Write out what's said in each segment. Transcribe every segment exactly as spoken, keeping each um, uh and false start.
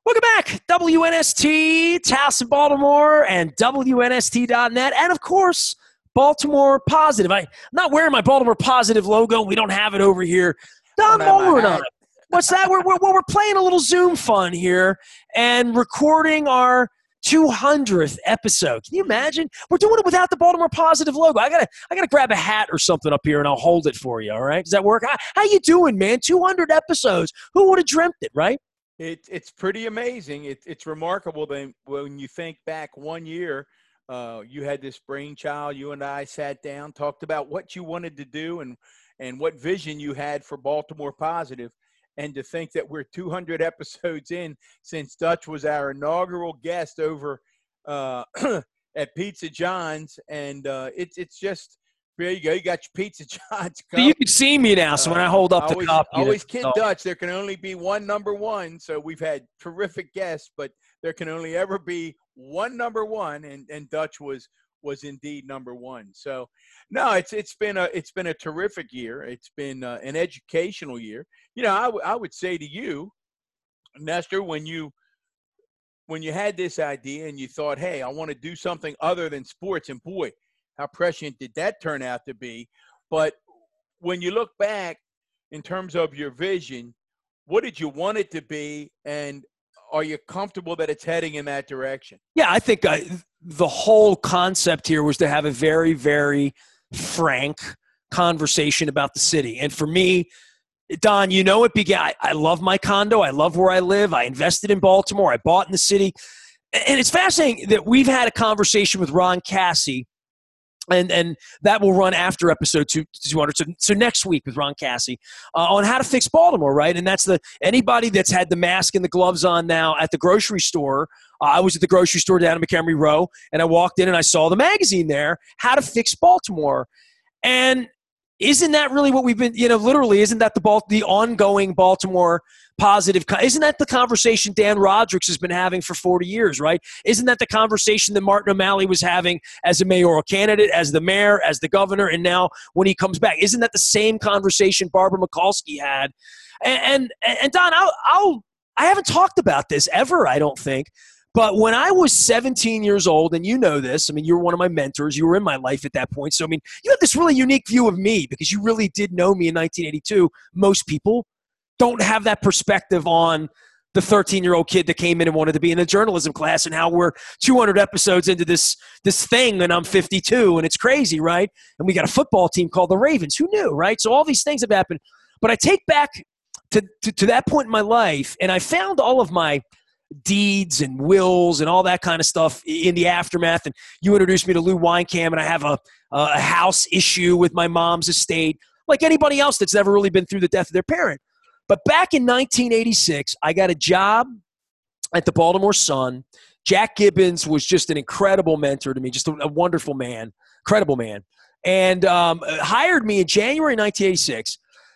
Welcome back. W N S T, Towson, Baltimore, and W N S T dot net. And, of course, Baltimore Positive. I, I'm not wearing my Baltimore Positive logo. We don't have it over here. Don Mullen on it. What's that? We're, we're, we're playing a little Zoom fun here and recording our two hundredth episode. Can you imagine? We're doing it without the Baltimore Positive logo. I gotta, I gotta grab a hat or something up here, and I'll hold it for you. All right? Does that work? How, how you doing, man? two hundred episodes. Who would have dreamt it, right? It, it's pretty amazing. It, it's remarkable that when you think back one year, uh, you had this brainchild. You and I sat down, talked about what you wanted to do and and what vision you had for Baltimore Positive. And to think that we're two hundred episodes in since Dutch was our inaugural guest over uh, at Pizza John's. And uh, it's it's just – there you go. You got your Pizza John's cup. So you can see me now. So when I hold up uh, the always, cup, you always kid Dutch. There can only be one number one. So we've had terrific guests, but there can only ever be one number one, and, and Dutch was was indeed number one. So no, it's it's been a it's been a terrific year. It's been uh, an educational year. You know, I, w- I would say to you, Nestor, when you when you had this idea and you thought, hey, I want to do something other than sports, and boy, how prescient did that turn out to be? But when you look back in terms of your vision, what did you want it to be, and are you comfortable that it's heading in that direction? Yeah, I think uh, the whole concept here was to have a very, very frank conversation about the city. And for me, Don, you know it began. I, I love my condo. I love where I live. I invested in Baltimore. I bought in the city. And it's fascinating that we've had a conversation with Ron Cassie, And and that will run after episode two, two hundred. So, so next week with Ron Cassie uh, on how to fix Baltimore, right? And that's the anybody that's had the mask and the gloves on now at the grocery store. Uh, I was at the grocery store down in McHenry Row, and I walked in and I saw the magazine there, How to Fix Baltimore. And isn't that really what we've been, you know, literally, isn't that the Bal- the ongoing Baltimore Positive? Isn't that the conversation Dan Rodricks has been having for forty years, right? Isn't that the conversation that Martin O'Malley was having as a mayoral candidate, as the mayor, as the governor, and now when he comes back? Isn't that the same conversation Barbara Mikulski had? And, and, and Don, I'll, I'll, I haven't talked about this ever, I don't think. But when I was seventeen years old, and you know this, I mean, you were one of my mentors. You were in my life at that point. So, I mean, you have this really unique view of me because you really did know me in nineteen eighty-two. Most people don't have that perspective on the thirteen-year-old kid that came in and wanted to be in a journalism class, and how we're two hundred episodes into this this thing, and I'm fifty-two, and it's crazy, right? And we got a football team called the Ravens. Who knew, right? So all these things have happened. But I take back to, to, to that point in my life, and I found all of my deeds and wills and all that kind of stuff in the aftermath. And you introduced me to Lou Weinkamp, and I have a, a house issue with my mom's estate, like anybody else that's never really been through the death of their parent. But back in nineteen eighty-six, I got a job at the Baltimore Sun. Jack Gibbons was just an incredible mentor to me, just a, a wonderful man, incredible man, and um, hired me in January nineteen eighty-six.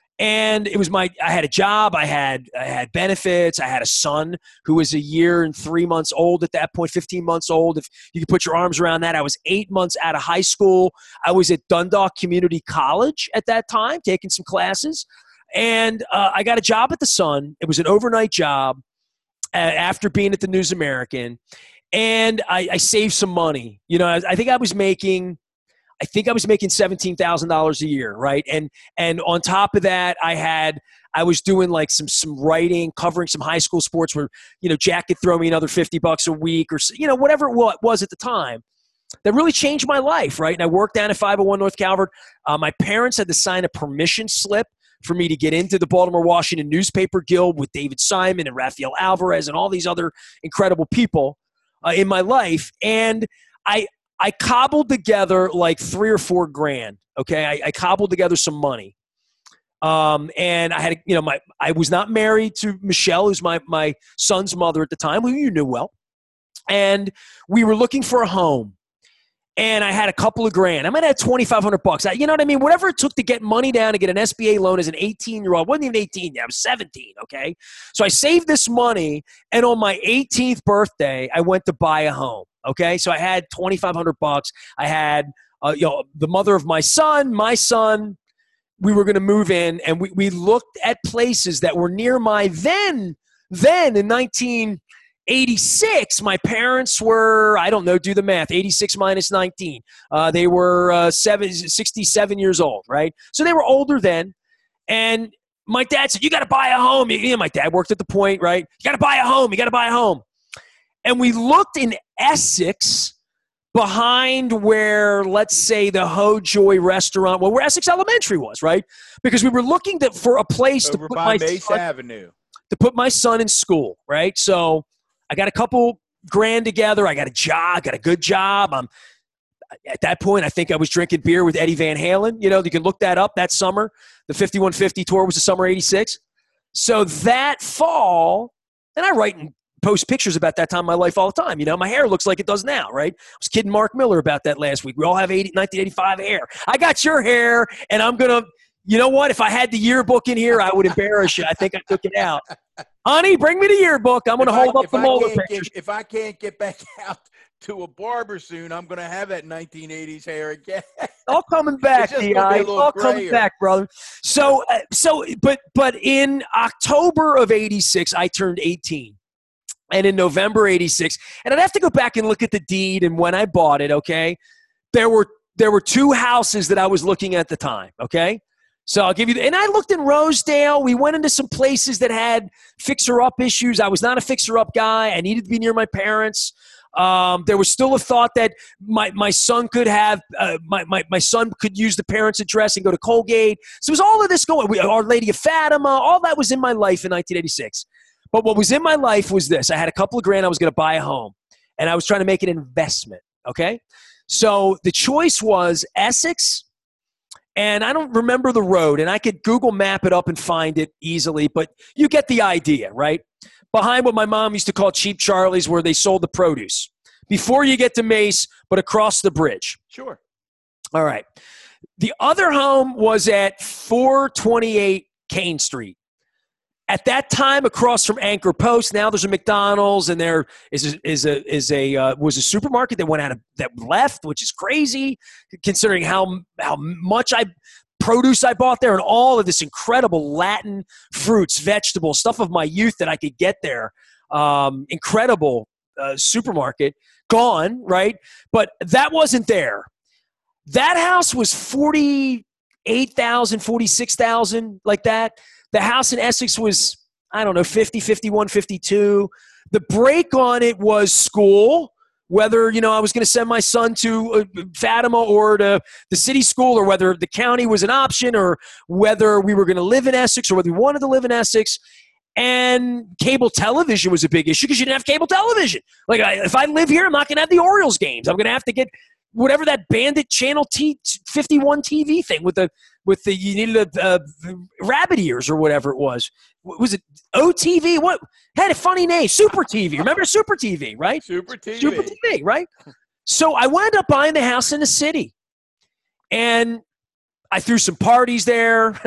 And it was my, I had a job, I had, I had benefits, I had a son who was a year and three months old at that point, fifteen months old. If you could put your arms around that, I was eight months out of high school. I was at Dundalk Community College at that time, taking some classes. And uh, I got a job at the Sun. It was an overnight job uh, after being at the News American. And I, I saved some money. You know, I, I think I was making, I think I was making seventeen thousand dollars a year, right? And and on top of that, I had I was doing like some some writing, covering some high school sports where, you know, Jack could throw me another fifty bucks a week or, you know, whatever it was at the time. That really changed my life, right? And I worked down at five oh one North Calvert. Uh, my parents had to sign a permission slip for me to get into the Baltimore Washington Newspaper Guild with David Simon and Rafael Alvarez and all these other incredible people uh, in my life. And I I cobbled together like three or four grand. Okay, I, I cobbled together some money, um, and I had, you know, my I was not married to Michelle, who's my my son's mother at the time, who you knew well, and we were looking for a home. And I had a couple of grand. I might have had twenty-five hundred bucks. I, you know what I mean? Whatever it took to get money down to get an S B A loan as an eighteen-year-old. I wasn't even eighteen yet. I was seventeen, okay? So I saved this money, and on my eighteenth birthday, I went to buy a home, okay? So I had twenty-five hundred bucks. I had, uh, you know, the mother of my son, my son. We were going to move in, and we, we looked at places that were near my then then in nineteen eighty-six, my parents were, I don't know, do the math, eighty-six minus nineteen. Uh, they were uh, seven, sixty-seven years old, right? So they were older then. And my dad said, you got to buy a home. You know, my dad worked at the Point, right? You got to buy a home. You got to buy a home. And we looked in Essex behind where, let's say, the Ho Joy restaurant, well, where Essex Elementary was, right? Because we were looking to, for a place Over to put by my Mace son, Avenue. to put my son in school, right? So I got a couple grand together. I got a job, got a good job. I'm at that point, I think I was drinking beer with Eddie Van Halen. You know, you can look that up that summer. The fifty-one fifty tour was the summer eighty-six. So that fall, and I write and post pictures about that time in my life all the time. You know, my hair looks like it does now, right? I was kidding Mark Miller about that last week. We all have eighty, nineteen eighty-five hair. I got your hair, and I'm going to, you know what? If I had the yearbook in here, I would embarrass you. I think I took it out. Honey, bring me the yearbook. I'm going to hold I, up the Moeller pictures. Get, if I can't get back out to a barber soon, I'm going to have that nineteen eighties hair again. All coming back, D I. All coming back, brother. So, uh, so, but, but in October of eighty-six, I turned eighteen. And in November eighty-six, and I'd have to go back and look at the deed and when I bought it, okay? There were there were two houses that I was looking at the time, okay? So I'll give you the, and I looked in Rosedale. We went into some places that had fixer-up issues. I was not a fixer-up guy. I needed to be near my parents. Um, there was still a thought that my, my son could have uh, my, my my son could use the parents' address and go to Colgate. So it was all of this going. We, Our Lady of Fatima, all that was in my life in nineteen eighty-six. But what was in my life was this. I had a couple of grand. I was going to buy a home, and I was trying to make an investment, okay? So the choice was Essex, and I don't remember the road, and I could Google map it up and find it easily, but you get the idea, right? Behind what my mom used to call Cheap Charlie's, where they sold the produce. Before you get to Mace, but across the bridge. Sure. All right. The other home was at four twenty-eight Kane Street. At that time, across from Anchor Post, now there's a McDonald's, and there is a, is a is a uh, was a supermarket that went out of that left, which is crazy, considering how how much I produce I bought there and all of this incredible Latin fruits, vegetables, stuff of my youth that I could get there. Um, incredible uh, supermarket gone, right? But that wasn't there. That house was forty-eight thousand, forty-six thousand, like that. The house in Essex was, I don't know, fifty, fifty-one, fifty-two. The break on it was school, whether, you know, I was going to send my son to uh, Fatima or to the city school, or whether the county was an option, or whether we were going to live in Essex, or whether we wanted to live in Essex. And cable television was a big issue because you didn't have cable television. Like, I, if I live here, I'm not going to have the Orioles games. I'm going to have to get whatever that Bandit Channel T fifty-one T V thing with the with the you needed a, a rabbit ears or whatever it was. Was it O T V? What had a funny name? Super T V. Remember Super T V, right? Super T V. Super T V, right? So I wound up buying the house in the city, and I threw some parties there.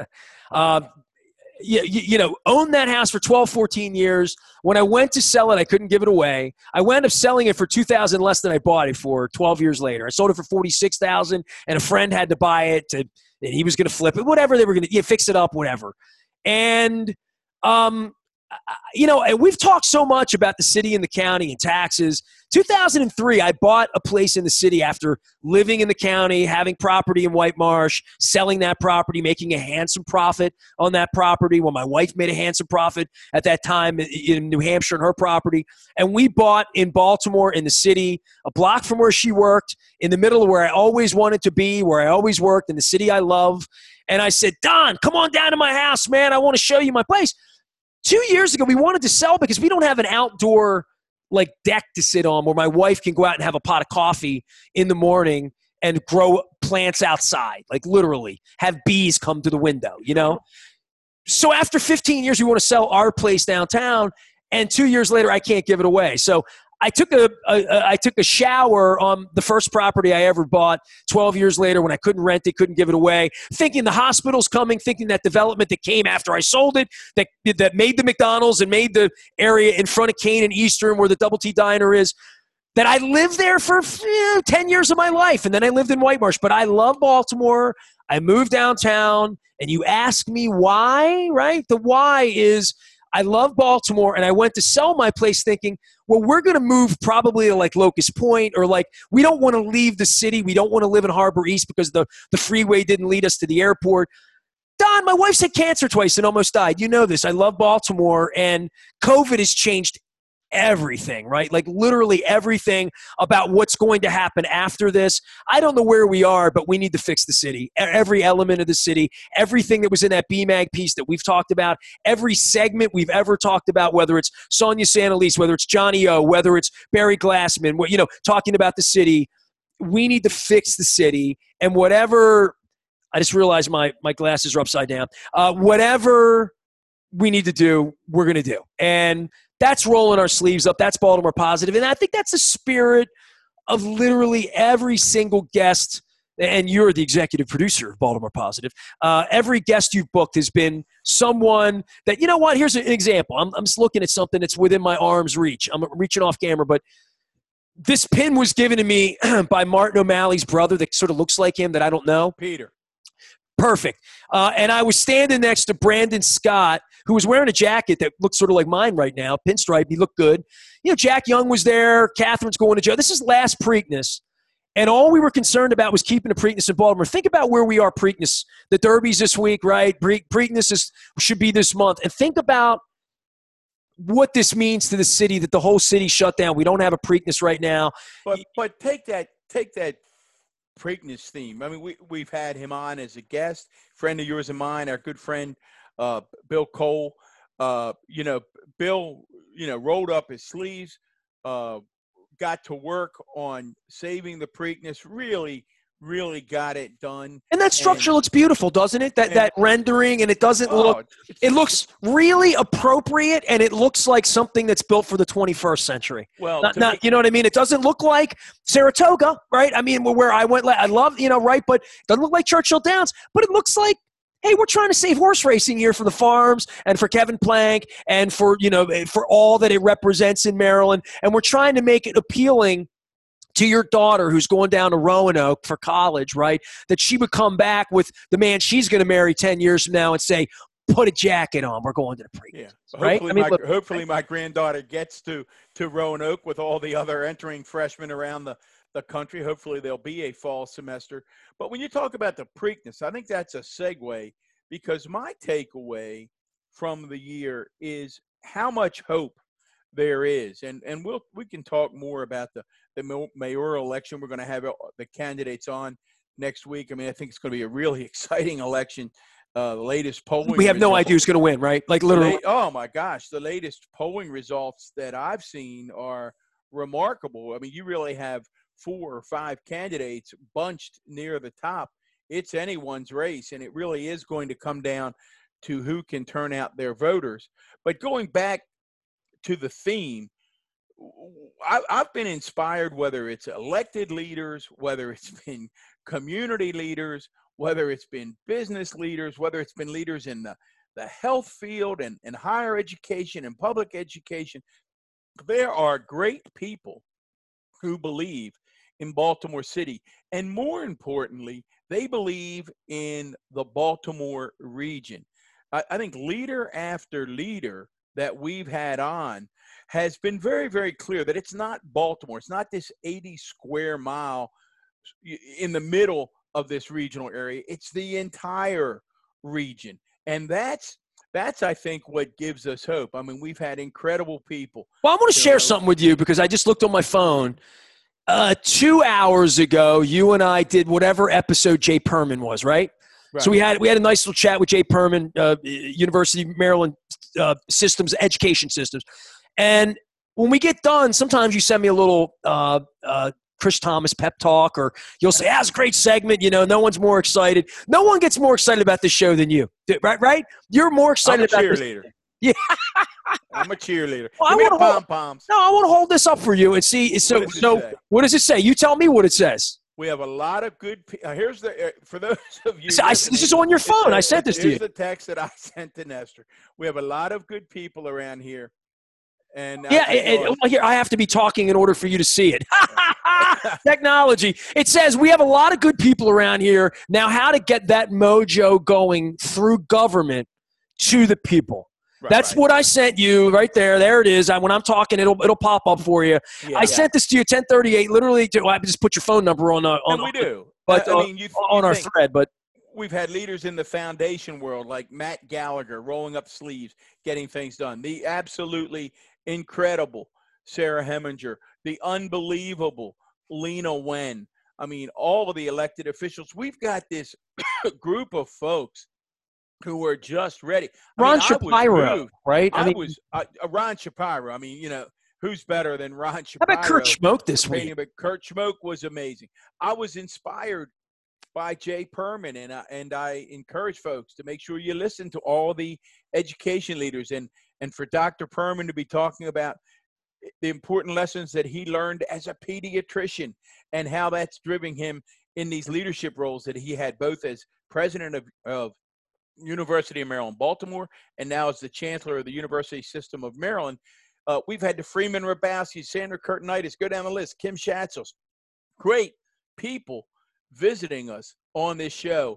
uh, you, you, you know, owned that house for twelve, fourteen years. When I went to sell it, I couldn't give it away. I wound up selling it for two thousand dollars less than I bought it for twelve years later. I sold it for forty-six thousand dollars, and a friend had to buy it, to, and he was going to flip it, whatever they were going to yeah, fix it up, whatever. And, um, you know, and we've talked so much about the city and the county and taxes. two thousand three, I bought a place in the city after living in the county, having property in White Marsh, selling that property, making a handsome profit on that property when my wife made a handsome profit at that time in New Hampshire on her property. And we bought in Baltimore, in the city, a block from where she worked, in the middle of where I always wanted to be, where I always worked, in the city I love. And I said, Don, come on down to my house, man. I want to show you my place. Two years ago, we wanted to sell because we don't have an outdoor like deck to sit on where my wife can go out and have a pot of coffee in the morning and grow plants outside, like literally have bees come to the window, you know? So after fifteen years, we want to sell our place downtown, and two years later, I can't give it away. So I took a, a, a I took a shower on the first property I ever bought twelve years later when I couldn't rent it, couldn't give it away, thinking the hospital's coming, thinking that development that came after I sold it, that that made the McDonald's and made the area in front of Kane and Eastern where the Double T Diner is, that I lived there for you know, ten years of my life, and then I lived in White Marsh. But I love Baltimore. I moved downtown, and you ask me why, right? The why is I love Baltimore, and I went to sell my place thinking, well, we're going to move probably to like Locust Point, or like we don't want to leave the city. We don't want to live in Harbor East because the, the freeway didn't lead us to the airport. Don, my wife's had cancer twice and almost died. You know this. I love Baltimore, and COVID has changed everything, right? Like literally everything about what's going to happen after this. I don't know where we are, but we need to fix the city. Every element of the city, everything that was in that B MAG piece that we've talked about, every segment we've ever talked about, whether it's Sonia Santalese, whether it's Johnny O, whether it's Barry Glassman, you know, talking about the city. We need to fix the city, and whatever – I just realized my, my glasses are upside down. Uh, whatever we need to do, we're going to do. And that's rolling our sleeves up. That's Baltimore Positive. And I think that's the spirit of literally every single guest. And you're the executive producer of Baltimore Positive. Uh, every guest you've booked has been someone that, you know what, here's an example. I'm, I'm just looking at something that's within my arm's reach. I'm reaching off camera, but this pin was given to me by Martin O'Malley's brother that sort of looks like him that I don't know. Peter. Perfect. Uh, and I was standing next to Brandon Scott, who was wearing a jacket that looked sort of like mine right now, pinstripe. He looked good. You know, Jack Young was there. Catherine's going to jail. This is last Preakness. And all we were concerned about was keeping the Preakness in Baltimore. Think about where we are, Preakness. The Derby's this week, right? Pre- Preakness is, should be this month. And think about what this means to the city, that the whole city shut down. We don't have a Preakness right now. But but take that take that Preakness theme. I mean, we, we've had him on as a guest, friend of yours and mine, our good friend uh, Bill Cole. Uh, you know, Bill, you know, rolled up his sleeves, uh, got to work on saving the Preakness, really, really got it done. And that structure and, looks beautiful, doesn't it? That and, that rendering, and it doesn't oh, look – it looks really appropriate, and it looks like something that's built for the twenty-first century. Well, not, not, you know what I mean? It doesn't look like Saratoga, right? I mean, where I went – I love, you know, right? But it doesn't look like Churchill Downs. But it looks like, hey, we're trying to save horse racing here for the farms and for Kevin Plank and for, you know, for all that it represents in Maryland. And we're trying to make it appealing to your daughter who's going down to Roanoke for college, right, that she would come back with the man she's going to marry ten years from now and say, put a jacket on. We're going to the Preakness. Yeah. Right? Hopefully, I mean, my, look, hopefully my granddaughter gets to, to Roanoke with all the other entering freshmen around the, the country. Hopefully there'll be a fall semester. But when you talk about the Preakness, I think that's a segue, because my takeaway from the year is how much hope there is. And and we'll we can talk more about the, the mayoral election. We're going to have the candidates on next week. I mean, I think it's going to be a really exciting election. Uh, the latest polling. We have results, no idea who's going to win, right? Like literally. Late, oh, my gosh. The latest polling results that I've seen are remarkable. I mean, you really have four or five candidates bunched near the top. It's anyone's race, and it really is going to come down to who can turn out their voters. But going back to the theme, I, I've been inspired, whether it's elected leaders, whether it's been community leaders, whether it's been business leaders, whether it's been leaders in the, the health field and, and higher education and public education. There are great people who believe in Baltimore City. And more importantly, they believe in the Baltimore region. I, I think leader after leader that we've had on has been very, very clear that it's not Baltimore. It's not this eighty square mile in the middle of this regional area. It's the entire region. And that's, that's I think, what gives us hope. I mean, we've had incredible people. Well, I want to share know. something with you because I just looked on my phone. Uh, two hours ago, you and I did whatever episode Jay Perman was, right? Right. So we had we had a nice little chat with Jay Perman, uh, University of Maryland uh, Systems, Education Systems. And when we get done, sometimes you send me a little uh, uh, Chris Thomas pep talk, or you'll say, "That's a great segment." You know, no one's more excited. No one gets more excited about this show than you, right? Right? You're more excited I'm a about cheerleader. This. Yeah. I'm a cheerleader. Well, Give I me the pom poms. No, I want to hold this up for you and see. So, what so say? What does it say? You tell me what it says. We have a lot of good people. Uh, here's the uh, for those of you. So I, this is on your phone. A, I sent this to you. Here's the text that I sent to Nestor. We have a lot of good people around here. And yeah, I, I, it, it, here I have to be talking in order for you to see it. Technology. It says we have a lot of good people around here. Now, how to get that mojo going through government to the people. Right, That's right. what I sent you right there. There it is. I, when I'm talking, it'll it'll pop up for you. Yeah, I yeah. sent this to you ten thirty-eight. Literally, to, well, I just put your phone number on uh, on. And we do. But I, I uh, mean, you, on you our think thread, but we've had leaders in the foundation world like Matt Gallagher rolling up sleeves, getting things done. The absolutely incredible Sarah Heminger, the unbelievable Lena Wen. I mean, all of the elected officials. We've got this group of folks who are just ready. I Ron mean, I was Shapiro, moved. right? I, I mean, was uh, Ron Shapiro. I mean, you know, who's better than Ron how Shapiro? about Kurt Schmoke this for paying week? him? But Kurt Schmoke was amazing. I was inspired by Jay Perman, and I, and I encourage folks to make sure you listen to all the education leaders, and and for Doctor Perman to be talking about the important lessons that he learned as a pediatrician and how that's driven him in these leadership roles that he had, both as president of, of University of Maryland, Baltimore, and now as the chancellor of the University System of Maryland. Uh, we've had the Freeman Rabowski, Sandra Curtinitis, go down the list, Kim Schatzels, great people visiting us on this show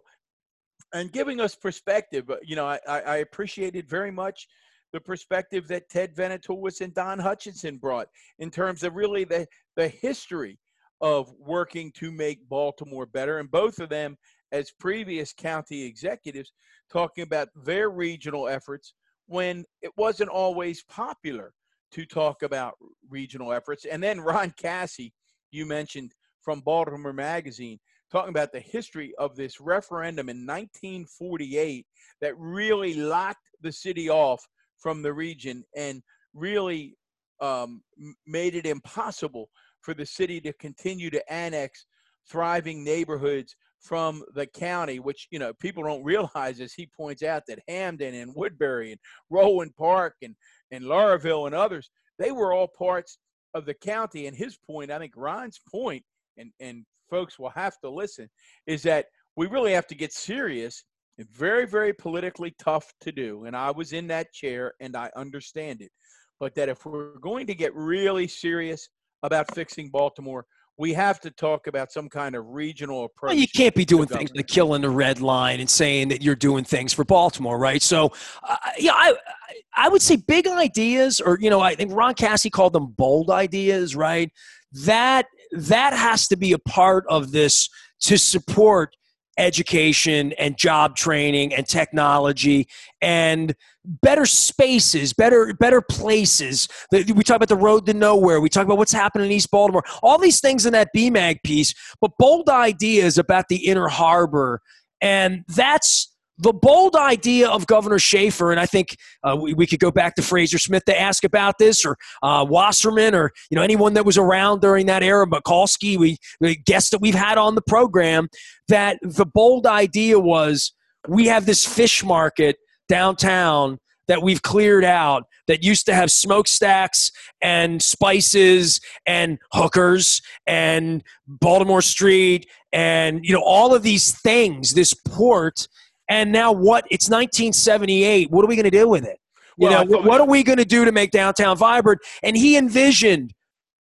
and giving us perspective. You know, I, I appreciated very much the perspective that Ted Venetoulis and Don Hutchinson brought in terms of really the, the history of working to make Baltimore better. And both of them, as previous county executives, talking about their regional efforts when it wasn't always popular to talk about regional efforts. And then Ron Cassie, you mentioned, from Baltimore Magazine, talking about the history of this referendum in nineteen forty-eight that really locked the city off from the region and really um, made it impossible for the city to continue to annex thriving neighborhoods from the county, which, you know, people don't realize, as he points out, that Hamden and Woodbury and Rowan Park and, and Lauraville and others, they were all parts of the county. And his point, I think Ron's point, and, and folks will have to listen, is that we really have to get serious. Very, very politically tough to do. And I was in that chair and I understand it. But that if we're going to get really serious about fixing Baltimore, we have to talk about some kind of regional approach. Well, you can't be doing things like killing the red line and saying that you're doing things for Baltimore, right? So, uh, yeah, I I would say big ideas, or, you know, I think Ron Cassie called them bold ideas, right? That that has to be a part of this to support education and job training and technology and better spaces, better better places. We talk about the road to nowhere. We talk about what's happening in East Baltimore. All these things in that B MAG piece, but bold ideas about the Inner Harbor. And that's the bold idea of Governor Schaefer. And I think uh, we, we could go back to Fraser Smith to ask about this, or uh, Wasserman, or, you know, anyone that was around during that era, Mikulski, we, we guests that we've had on the program, that the bold idea was we have this fish market downtown that we've cleared out that used to have smokestacks and spices and hookers and Baltimore Street and, you know, all of these things, this port. And now what? It's nineteen seventy-eight. What are we going to do with it? You well, know, thought, what are we going to do to make downtown vibrant? And he envisioned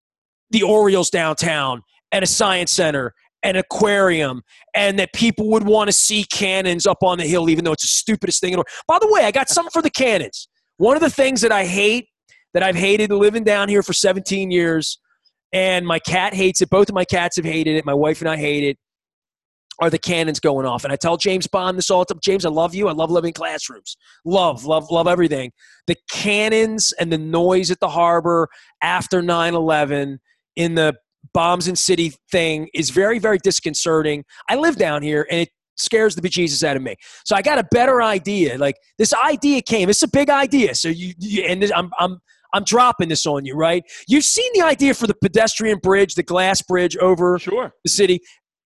the Orioles downtown and a science center, an aquarium, and that people would want to see cannons up on the hill, even though it's the stupidest thing in the world. By the way, I got something for the cannons. One of the things that I hate, that I've hated living down here for seventeen years, and my cat hates it. Both of my cats have hated it. My wife and I hate it, are the cannons going off. And I tell James Bond this all the time. James, I love you. I love living in classrooms. Love, love, love everything. The cannons and the noise at the harbor after nine eleven in the bombs in city thing is very, very disconcerting. I live down here, and it scares the bejesus out of me. So I got a better idea. Like, this idea came. It's a big idea. So you, you and this, I'm, I'm, I'm dropping this on you, right? You've seen the idea for the pedestrian bridge, the glass bridge over sure. the city.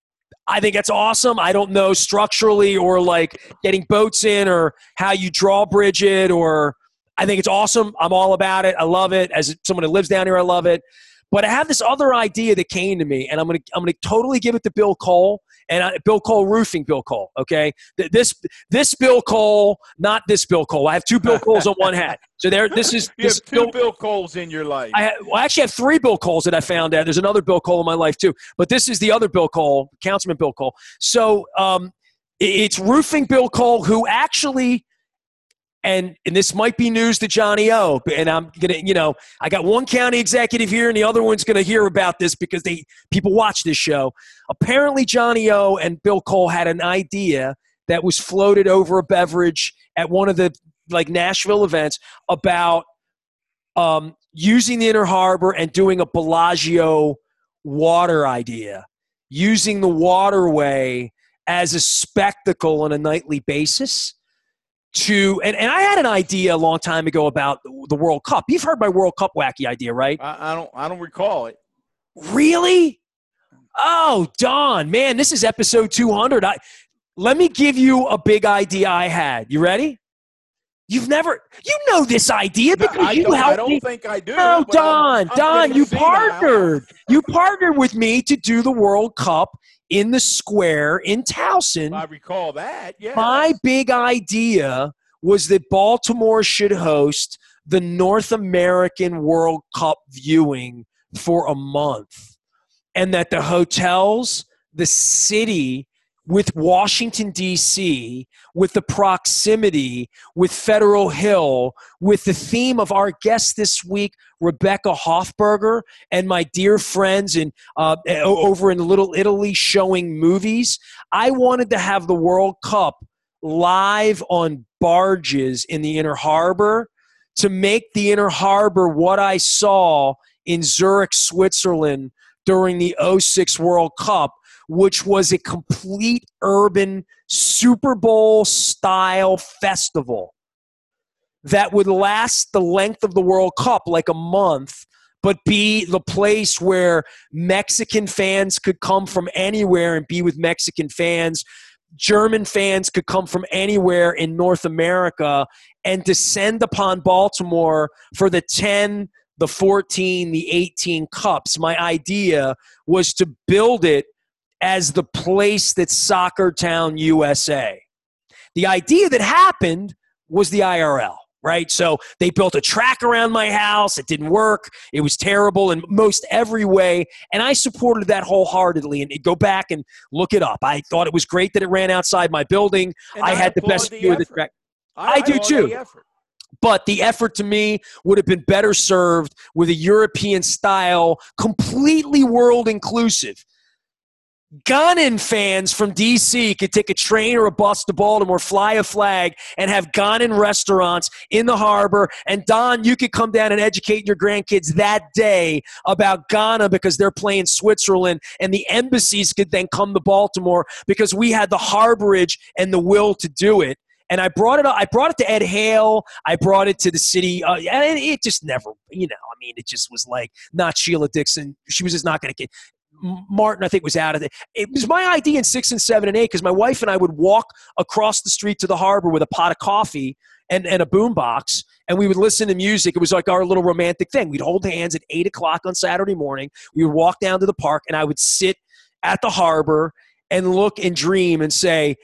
I think that's awesome. I don't know structurally or like getting boats in or how you draw bridge it, or I think it's awesome. I'm all about it. I love it. As someone who lives down here, I love it. But I have this other idea that came to me, and I'm gonna I'm gonna totally give it to Bill Cole, and I, Bill Cole Roofing, Bill Cole. Okay, this this Bill Cole, not this Bill Cole. I have two Bill Coles on one hat. So there, this is you this have two Bill, Bill Coles in your life. I, have, well, I actually have three Bill Coles that I found out. There's another Bill Cole in my life too, but this is the other Bill Cole, Councilman Bill Cole. So um, it's Roofing Bill Cole, who actually And and this might be news to Johnny O. And I'm gonna, you know, I got one county executive here, and the other one's gonna hear about this because they people watch this show. Apparently, Johnny O and Bill Cole had an idea that was floated over a beverage at one of the like Nashville events about um, using the Inner Harbor and doing a Bellagio water idea, using the waterway as a spectacle on a nightly basis. To and, and I had an idea a long time ago about the World Cup. You've heard my World Cup wacky idea, right? I, I don't. I don't recall it. Really? Oh, Don, man, this is episode two hundred. I let me give you a big idea I had. You ready? You've never, you know this idea because no, I you don't, helped I don't me. think I do. No, Don, I'm, I'm Don, you senile. partnered. You partnered with me to do the World Cup in the square in Towson. I recall that, yeah. My big idea was that Baltimore should host the North American World Cup viewing for a month, and that the hotels, the city, with Washington, D C, with the proximity, with Federal Hill, with the theme of our guest this week, Rebecca Hofberger, and my dear friends in uh, over in Little Italy showing movies. I wanted to have the World Cup live on barges in the Inner Harbor to make the Inner Harbor what I saw in Zurich, Switzerland during the oh six World Cup, which was a complete urban Super Bowl style festival that would last the length of the World Cup, like a month, but be the place where Mexican fans could come from anywhere and be with Mexican fans. German fans could come from anywhere in North America and descend upon Baltimore for the ten, the fourteen, the eighteen cups. My idea was to build it as the place that's Soccer Town, U S A. The idea that happened was the I R L, right? So they built a track around my house. It didn't work. It was terrible in most every way, and I supported that wholeheartedly. And go back and look it up. I thought it was great that it ran outside my building. I, I had the best the view of the track. I, I do too. The But the effort to me would have been better served with a European style, completely world inclusive. Ghanan fans from D C could take a train or a bus to Baltimore, fly a flag, and have Ghanan restaurants in the harbor. And Don, you could come down and educate your grandkids that day about Ghana because they're playing Switzerland, and the embassies could then come to Baltimore because we had the harborage and the will to do it. And I brought it up. I brought it to Ed Hale. I brought it to the city. Uh, and it just never, you know, I mean, it just was like not Sheila Dixon. She was just not going to get. Martin, I think, was out of it. It was my idea in six and seven and eight because my wife and I would walk across the street to the harbor with a pot of coffee and, and a boombox, and we would listen to music. It was like our little romantic thing. We'd hold hands at eight o'clock on Saturday morning. We would walk down to the park, and I would sit at the harbor and look and dream and say,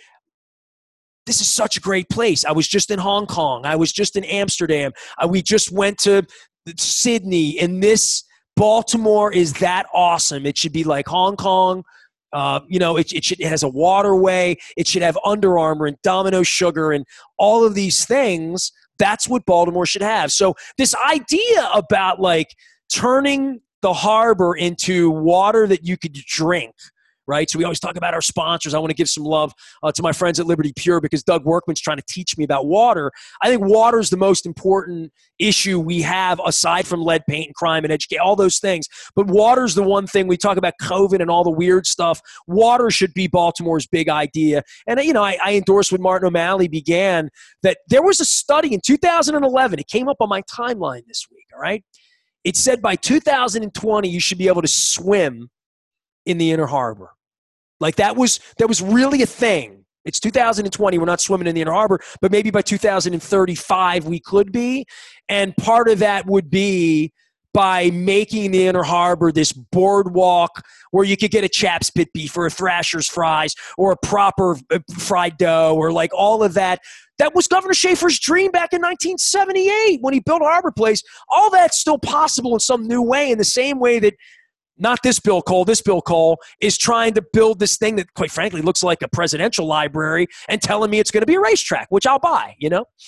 this is such a great place. I was just in Hong Kong. I was just in Amsterdam. Uh, we just went to Sydney, and this Baltimore is that awesome. It should be like Hong Kong. Uh, you know, it, it, should, it has a waterway. It should have Under Armour and Domino Sugar and all of these things. That's what Baltimore should have. So this idea about like turning the harbor into water that you could drink, right? So we always talk about our sponsors. I want to give some love uh, to my friends at Liberty Pure because Doug Workman's trying to teach me about water. I think water is the most important issue we have aside from lead paint and crime and education, all those things. But water is the one thing. We talk about COVID and all the weird stuff. Water should be Baltimore's big idea. And, you know, I, I endorsed what Martin O'Malley began that there was a study in two thousand eleven. It came up on my timeline this week, all right? It said by two thousand twenty, you should be able to swim in the Inner Harbor. Like that was that was really a thing. It's two thousand twenty. We're not swimming in the Inner Harbor, but maybe by two thousand thirty-five we could be. And part of that would be by making the Inner Harbor this boardwalk where you could get a Chaps Pit beef or a Thrasher's fries or a proper fried dough or like all of that. That was Governor Schaefer's dream back in nineteen seventy-eight when he built Harbor Place. All that's still possible in some new way, in the same way that not this Bill Cole, this Bill Cole is trying to build this thing that, quite frankly, looks like a presidential library and telling me it's going to be a racetrack, which I'll buy, you know?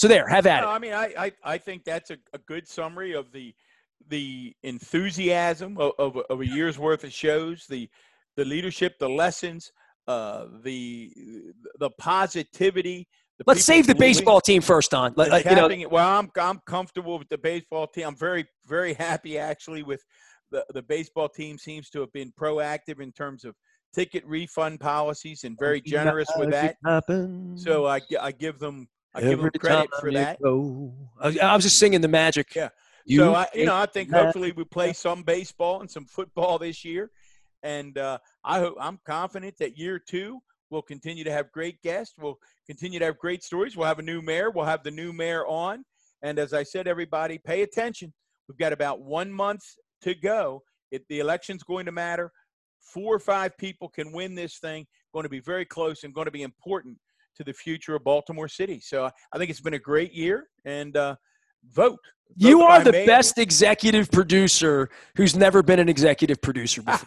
So there, have at No, it. I mean, I, I, I think that's a, a good summary of the the enthusiasm of, of, of a year's worth of shows, the the leadership, the lessons, uh, the the positivity. The Let's people save the believing- baseball team first, Don. the Let- you know, capping it. Well, I'm I'm comfortable with the baseball team. I'm very very happy actually with the the baseball team. Seems to have been proactive in terms of ticket refund policies and very generous with that. So I, gi- I give them I give them Every credit time for you that. go. I was, I was just singing the Magic. Yeah. You so I, you know, I take think the hopefully we play some baseball and some football this year, and uh, I hope I'm confident that year two we'll continue to have great guests. We'll continue to have great stories. We'll have a new mayor. We'll have the new mayor on, and as I said, everybody pay attention. We've got about one month to go. It, the election's going to matter. Four or five people can win this thing. Going to be very close and going to be important to the future of Baltimore City. So I think it's been a great year, and uh, vote. You Vote are by the mail. best executive producer who's never been an executive producer before.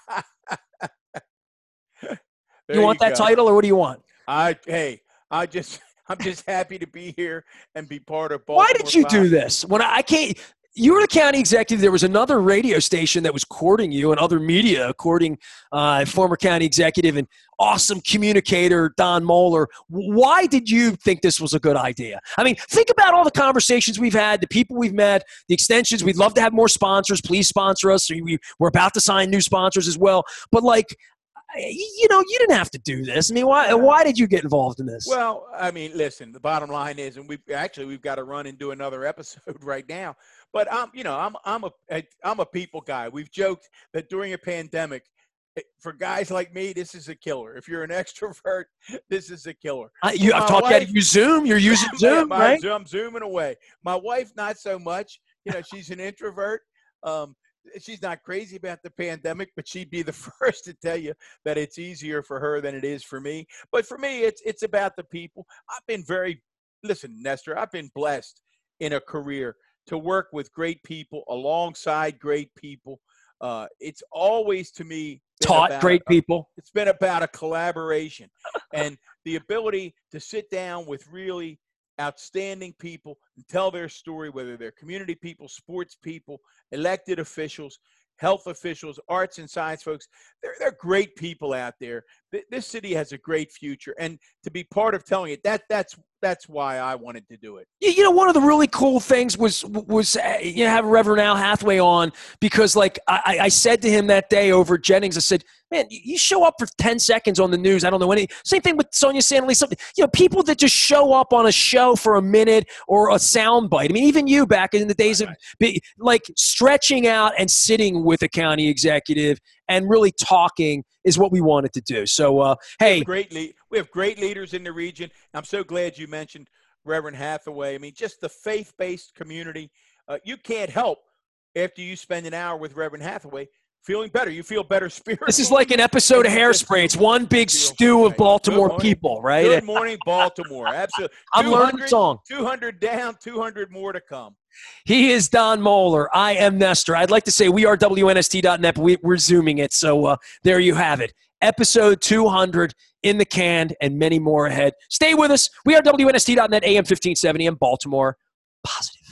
There You want that go. title, or what do you want? I hey, I just I'm just happy to be here and be part of Baltimore. Why did you do Five. this? When I, I can't, you were the county executive. There was another radio station that was courting you, and other media courting uh, former county executive and awesome communicator Don Moeller. Why did you think this was a good idea? I mean, think about all the conversations we've had, the people we've met, the extensions. We'd love to have more sponsors. Please sponsor us. We, we're about to sign new sponsors as well. But like, you know, you didn't have to do this. I mean, why why did you get involved in this? Well, I mean, listen, the bottom line is, and we actually we've got to run and do another episode right now. But I'm, you know, I'm I'm a I'm a people guy. We've joked that during a pandemic, for guys like me, this is a killer. If you're an extrovert, this is a killer. I, you, I've My taught you how to wife- use Zoom. You're using Zoom, my, right? I'm zooming away. My wife, not so much. You know, she's an introvert. Um, she's not crazy about the pandemic, but she'd be the first to tell you that it's easier for her than it is for me. But for me, it's it's about the people. I've been very, listen, Nestor, I've been blessed in a career to work with great people alongside great people. Uh, it's always, to me, been Taught about great a- people. It's been about a collaboration and the ability to sit down with really outstanding people and tell their story, whether they're community people, sports people, elected officials, health officials, arts and science folks. They're, they're great people out there. Th- This city has a great future. And to be part of telling it, that that's that's why I wanted to do it. You you know, one of the really cool things was was uh, you know, have Reverend Al Hathaway on, because like I, I said to him that day over at Jennings, I said, man, you show up for ten seconds on the news. I don't know any. Same thing with Sonia Sanley. Something, you know, people that just show up on a show for a minute or a sound bite. I mean, even you back in the days Right, of be, like stretching out and sitting with a county executive and really talking is what we wanted to do. So, uh, hey, Great lead. We have great leaders in the region. I'm so glad you mentioned Reverend Hathaway. I mean, just the faith-based community. Uh, you can't help, after you spend an hour with Reverend Hathaway, feeling better. You feel better spiritually. this is like an episode of And you just Hairspray. It's one big feel stew of right. Baltimore Good morning. people, right? Good morning, Baltimore. Absolutely. I'm learning the 200 song. two hundred down, two hundred more to come. He is Don Moeller. I am Nestor. I'd like to say we are W N S T dot net, but we, we're Zooming it. So uh, there you have it. Episode two hundred in the can and many more ahead. Stay with us. We are W N S T dot net, A M fifteen seventy in Baltimore. Positive.